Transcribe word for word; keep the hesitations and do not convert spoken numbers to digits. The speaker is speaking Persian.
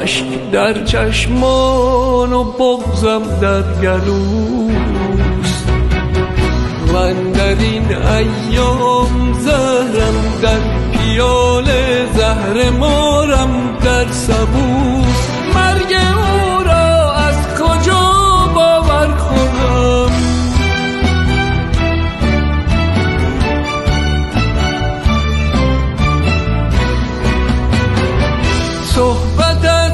اشک در چشمان و بغضم در گلوست. من در این ایام زهرم در پیاله، زهر مارم در سبوست. مرگ او را از کجا باور کنم؟ صحبت